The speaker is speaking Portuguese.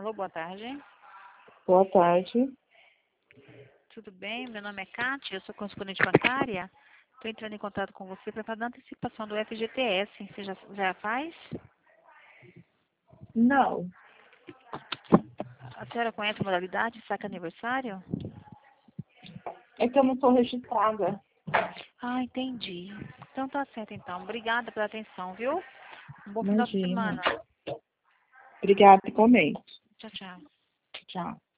Alô, boa tarde. Boa tarde. Tudo bem? Meu nome é Kátia, eu sou correspondente bancária. Estou entrando em contato com você para fazer a antecipação do FGTS. Você já faz? Não, A senhora conhece a modalidade saque aniversário? é que eu não sou registrada. Ah, entendi. Então tá certo então. Obrigada pela atenção, viu? Um bom final de Imagina. semana. Obrigada igualmente. Tchau, tchau. Tchau.